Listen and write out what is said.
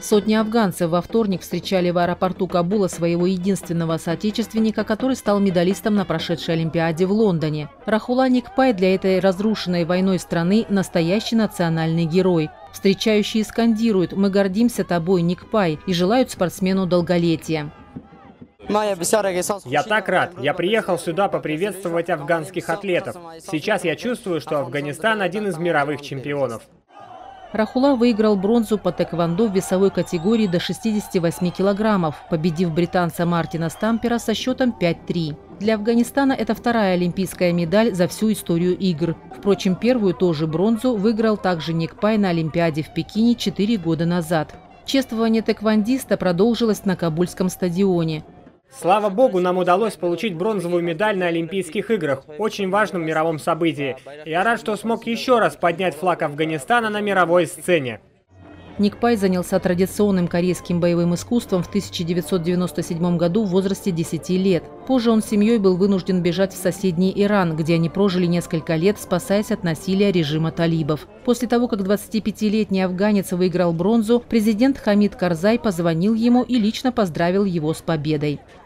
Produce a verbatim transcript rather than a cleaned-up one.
Сотни афганцев во вторник встречали в аэропорту Кабула своего единственного соотечественника, который стал медалистом на прошедшей Олимпиаде в Лондоне. Рахула Никпай для этой разрушенной войной страны – настоящий национальный герой. Встречающие скандируют: «Мы гордимся тобой, Никпай», и желают спортсмену долголетия. Я так рад. Я приехал сюда поприветствовать афганских атлетов. Сейчас я чувствую, что Афганистан один из мировых чемпионов. Рахула выиграл бронзу по тэквондо в весовой категории до шестидесяти восьми килограммов, победив британца Мартина Стампера со счетом пять три. Для Афганистана это вторая олимпийская медаль за всю историю игр. Впрочем, первую тоже бронзу выиграл также Никпай на Олимпиаде в Пекине четыре года назад. Чествование тэквондиста продолжилось на Кабульском стадионе. Слава богу, нам удалось получить бронзовую медаль на Олимпийских играх, очень важном мировом событии. Я рад, что смог еще раз поднять флаг Афганистана на мировой сцене. Никпай занялся традиционным корейским боевым искусством в тысяча девятьсот девяносто седьмом году в возрасте десяти лет. Позже он с семьей был вынужден бежать в соседний Иран, где они прожили несколько лет, спасаясь от насилия режима талибов. После того, как двадцатипятилетний афганец выиграл бронзу, президент Хамид Карзай позвонил ему и лично поздравил его с победой.